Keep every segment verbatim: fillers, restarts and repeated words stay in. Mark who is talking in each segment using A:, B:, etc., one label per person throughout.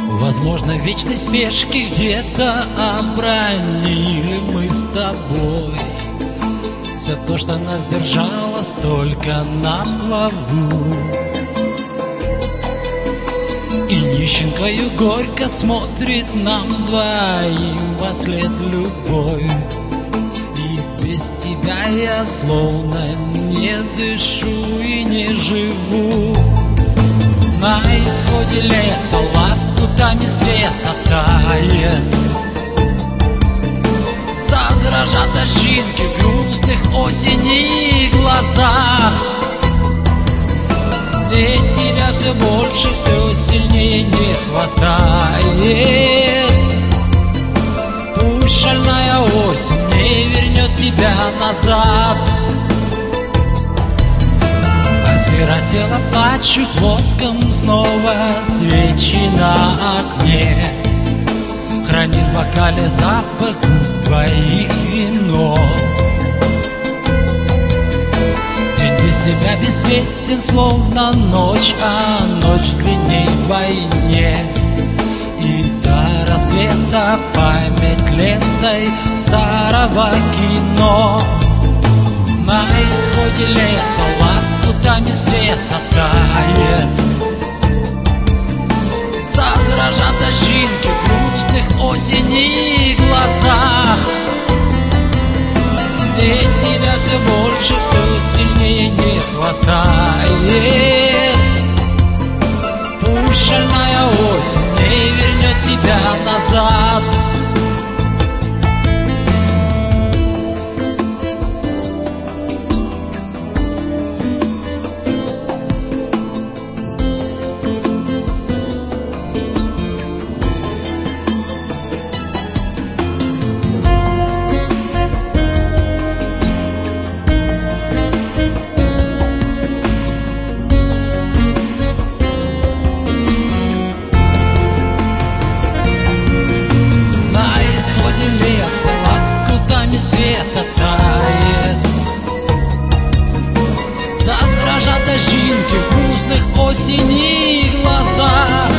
A: Возможно, в вечной спешке где-то обронили мы с тобой все то, что нас держало столько на плаву. И нищенкою горько смотрит нам двоим во след любовь. И без тебя я словно не дышу и не живу. На исходе лета лоскутами света тает, задрожат дождинки в грустных осенних глазах. Мне тебя все больше, все сильнее не хватает. Пусть шальная осень не вернет тебя назад. Осиротело плачут воском снова свечи на окне. Хранит в бокале запах твоих винов. День без тебя бесцветен, словно ночь, а ночь длинней вдвойне. И до рассвета память лентой старого кино. На исходе лета лоскутами света тает, задрожат дождинки в грустных осенних глазах. Мне тебя все больше, все сильнее не хватает. Пусть шальная осень не вернет тебя назад. Света тает, задрожат дождинки в грустных осенних глазах.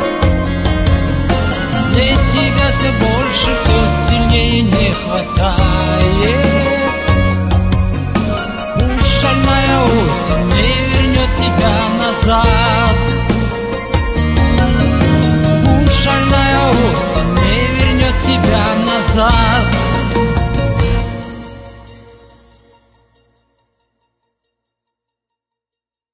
A: Мне тебя все больше, все сильнее не хватает. Пусть шальная осень не вернет тебя назад.